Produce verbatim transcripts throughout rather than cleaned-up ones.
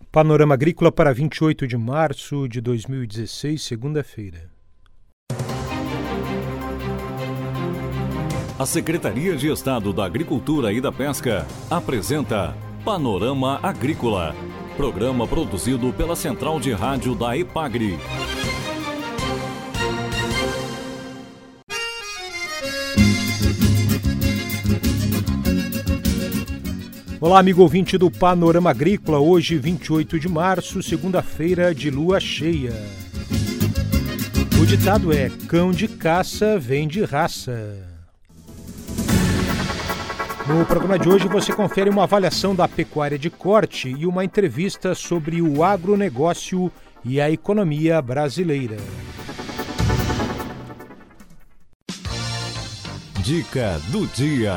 Panorama Agrícola para vinte e oito de março de dois mil e dezesseis, segunda-feira. A Secretaria de Estado da Agricultura e da Pesca apresenta Panorama Agrícola, programa produzido pela Central de Rádio da EPAGRE. Olá, amigo ouvinte do Panorama Agrícola, hoje vinte e oito de março, segunda-feira de lua cheia. O ditado é: cão de caça vem de raça. No programa de hoje você confere uma avaliação da pecuária de corte e uma entrevista sobre o agronegócio e a economia brasileira. Dica do dia.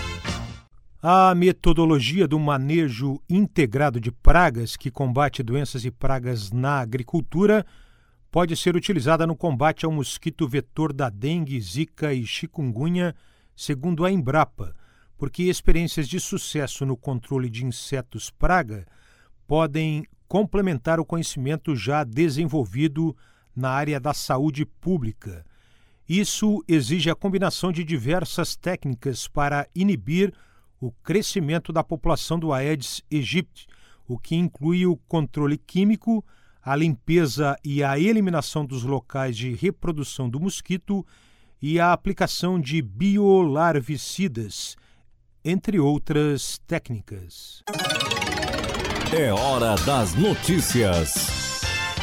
A metodologia do manejo integrado de pragas que combate doenças e pragas na agricultura pode ser utilizada no combate ao mosquito vetor da dengue, zika e chikungunya, segundo a Embrapa, porque experiências de sucesso no controle de insetos praga podem complementar o conhecimento já desenvolvido na área da saúde pública. Isso exige a combinação de diversas técnicas para inibir o crescimento da população do Aedes aegypti, o que inclui o controle químico, a limpeza e a eliminação dos locais de reprodução do mosquito e a aplicação de biolarvicidas, entre outras técnicas. É hora das notícias.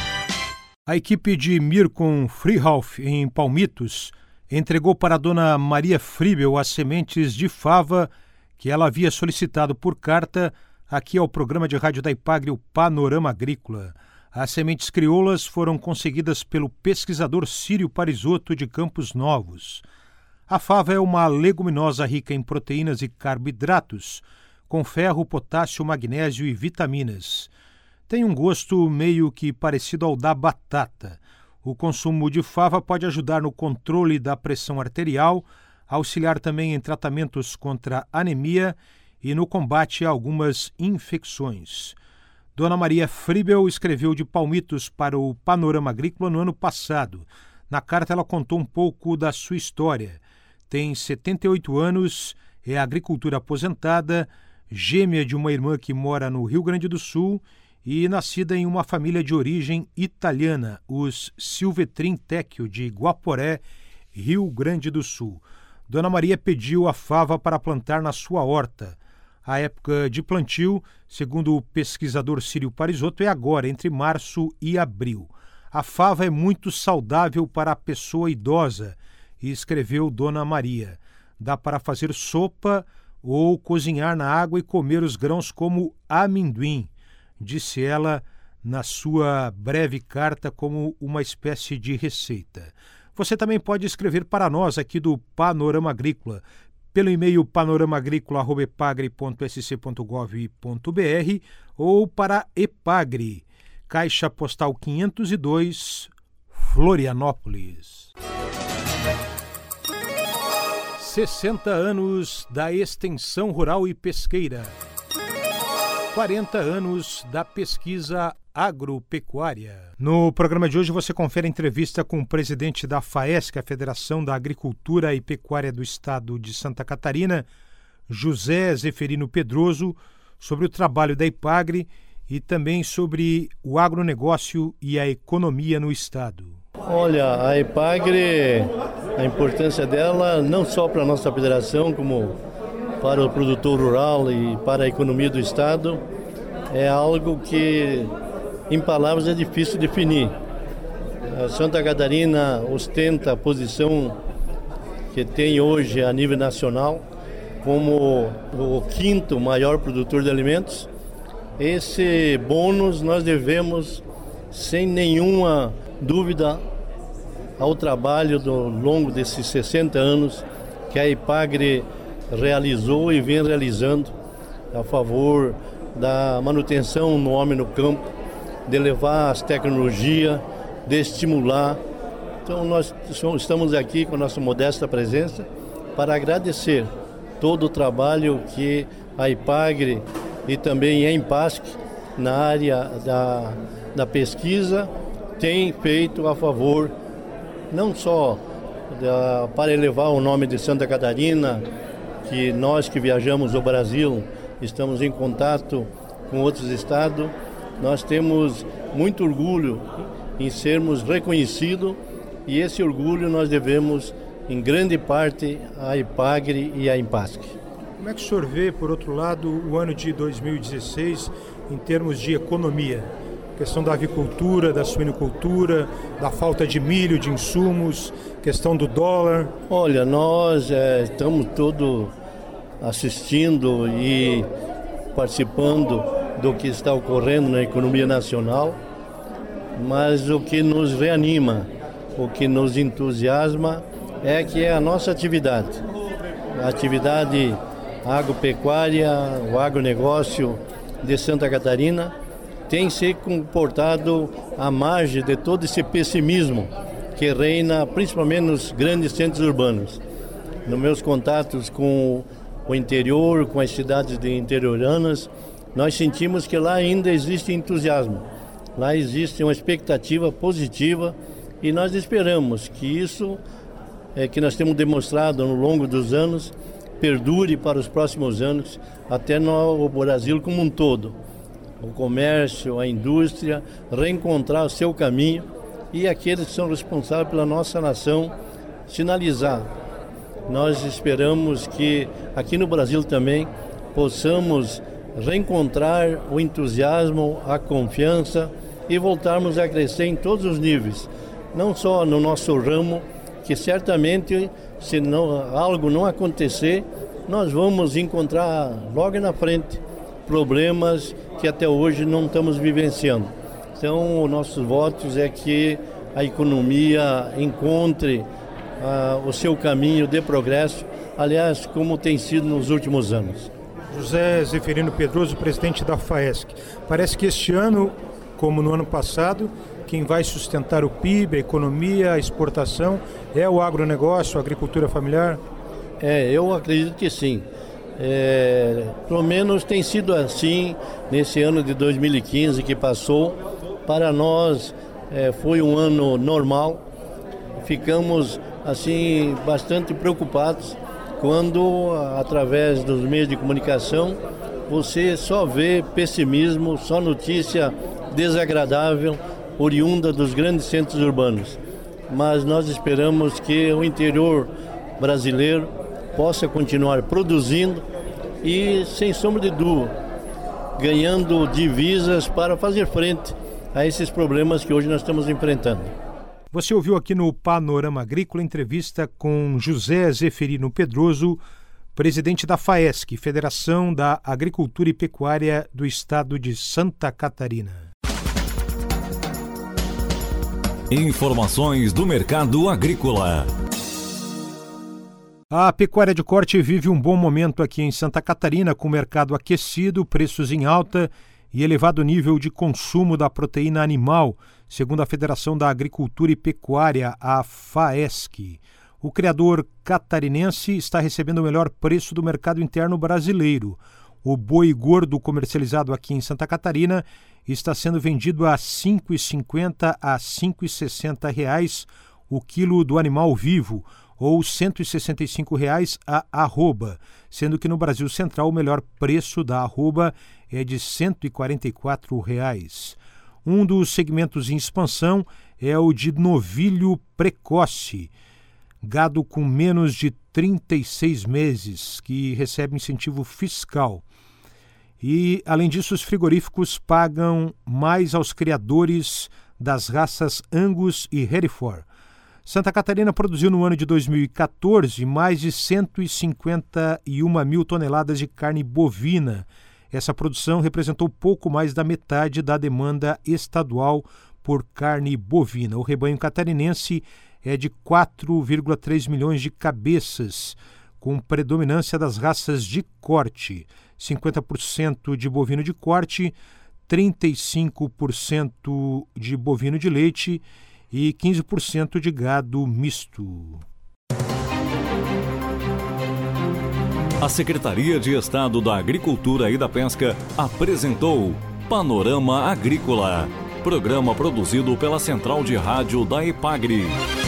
A equipe de Mircon Freehoff, em Palmitos, entregou para a dona Maria Fribel as sementes de fava que ela havia solicitado por carta aqui ao programa de rádio da EPAGRE, o Panorama Agrícola. As sementes crioulas foram conseguidas pelo pesquisador Círio Parisotto de Campos Novos. A fava é uma leguminosa rica em proteínas e carboidratos, com ferro, potássio, magnésio e vitaminas. Tem um gosto meio que parecido ao da batata. O consumo de fava pode ajudar no controle da pressão arterial, auxiliar também em tratamentos contra anemia e no combate a algumas infecções. Dona Maria Fribel escreveu de Palmitos para o Panorama Agrícola no ano passado. Na carta ela contou um pouco da sua história. Tem setenta e oito anos, é agricultura aposentada, gêmea de uma irmã que mora no Rio Grande do Sul e nascida em uma família de origem italiana, os Silvetrin Tecchio de Guaporé, Rio Grande do Sul. Dona Maria pediu a fava para plantar na sua horta. A época de plantio, segundo o pesquisador Círio Parisotto, é agora, entre março e abril. A fava é muito saudável para a pessoa idosa, escreveu Dona Maria. Dá para fazer sopa ou cozinhar na água e comer os grãos como amendoim, disse ela na sua breve carta como uma espécie de receita. Você também pode escrever para nós aqui do Panorama Agrícola, pelo e-mail panorama agrícola arroba epagre ponto s c ponto gov ponto b r ou para EPAGRE, Caixa Postal quinhentos e dois, Florianópolis. sessenta anos da extensão rural e pesqueira. quarenta anos da pesquisa agropecuária. No programa de hoje você confere a entrevista com o presidente da FAESC, a Federação da Agricultura e Pecuária do Estado de Santa Catarina, José Zeferino Pedroso, sobre o trabalho da EPAGRE e também sobre o agronegócio e a economia no Estado. Olha, a EPAGRE, a importância dela não só para a nossa federação, como para o produtor rural e para a economia do Estado, é algo que, em palavras, é difícil definir. A Santa Catarina ostenta a posição que tem hoje a nível nacional como o quinto maior produtor de alimentos. Esse bônus nós devemos, sem nenhuma dúvida, ao trabalho ao longo desses sessenta anos que a EPAGRE realizou e vem realizando a favor da manutenção no homem no campo, de levar as tecnologias, de estimular. Então nós estamos aqui com a nossa modesta presença para agradecer todo o trabalho que a EPAGRE e também a EMPASC na área da, da pesquisa tem feito a favor, não só da, para elevar o nome de Santa Catarina, que nós que viajamos o Brasil, estamos em contato com outros estados, nós temos muito orgulho em sermos reconhecidos e esse orgulho nós devemos, em grande parte, à IPAGRE e à IMPASC. Como é que o senhor vê, por outro lado, o ano de dois mil e dezesseis em termos de economia? Questão da avicultura, da suinocultura, da falta de milho, de insumos, questão do dólar. Olha, nós é, estamos todos assistindo e participando do que está ocorrendo na economia nacional, mas o que nos reanima, o que nos entusiasma é que é a nossa atividade, a atividade agropecuária, o agronegócio de Santa Catarina tem se comportado à margem de todo esse pessimismo que reina principalmente nos grandes centros urbanos. Nos meus contatos com o interior, com as cidades de interioranas, nós sentimos que lá ainda existe entusiasmo, lá existe uma expectativa positiva e nós esperamos que isso é, que nós temos demonstrado ao longo dos anos perdure para os próximos anos, até no Brasil como um todo. O comércio, a indústria, reencontrar o seu caminho e aqueles que são responsáveis pela nossa nação sinalizar. Nós esperamos que aqui no Brasil também possamos reencontrar o entusiasmo, a confiança e voltarmos a crescer em todos os níveis, não só no nosso ramo, que certamente, se não, algo não acontecer, nós vamos encontrar logo na frente problemas que até hoje não estamos vivenciando. Então, os nossos votos é que a economia encontre uh, o seu caminho de progresso, aliás, como tem sido nos últimos anos. José Zeferino Pedroso, presidente da FAESC. Parece que este ano, como no ano passado, quem vai sustentar o P I B, a economia, a exportação, é o agronegócio, a agricultura familiar? É, eu acredito que sim. É, pelo menos tem sido assim nesse ano de dois mil e quinze que passou. Para nós é, foi um ano normal. Ficamos assim bastante preocupados quando, através dos meios de comunicação, você só vê pessimismo, só notícia desagradável, oriunda dos grandes centros urbanos. Mas nós esperamos que o interior brasileiro possa continuar produzindo e, sem sombra de dúvida, ganhando divisas para fazer frente a esses problemas que hoje nós estamos enfrentando. Você ouviu aqui no Panorama Agrícola entrevista com José Zeferino Pedroso, presidente da FAESC, Federação da Agricultura e Pecuária do Estado de Santa Catarina. Informações do mercado agrícola. A pecuária de corte vive um bom momento aqui em Santa Catarina, com o mercado aquecido, preços em alta e elevado nível de consumo da proteína animal, segundo a Federação da Agricultura e Pecuária, a FAESC. O criador catarinense está recebendo o melhor preço do mercado interno brasileiro. O boi gordo comercializado aqui em Santa Catarina está sendo vendido a cinco reais e cinquenta centavos a cinco reais e sessenta reais o quilo do animal vivo, ou cento e sessenta e cinco reais a arroba, sendo que no Brasil Central o melhor preço da arroba é de cento e quarenta e quatro reais. Um dos segmentos em expansão é o de novilho precoce, gado com menos de trinta e seis meses, que recebe incentivo fiscal. E, além disso, os frigoríficos pagam mais aos criadores das raças Angus e Hereford. Santa Catarina produziu no ano de dois mil e quatorze mais de cento e cinquenta e uma mil toneladas de carne bovina. Essa produção representou pouco mais da metade da demanda estadual por carne bovina. O rebanho catarinense é de quatro vírgula três milhões de cabeças, com predominância das raças de corte, cinquenta por cento de bovino de corte, trinta e cinco por cento de bovino de leite e quinze por cento de gado misto. A Secretaria de Estado da Agricultura e da Pesca apresentou Panorama Agrícola, programa produzido pela Central de Rádio da EPAGRE.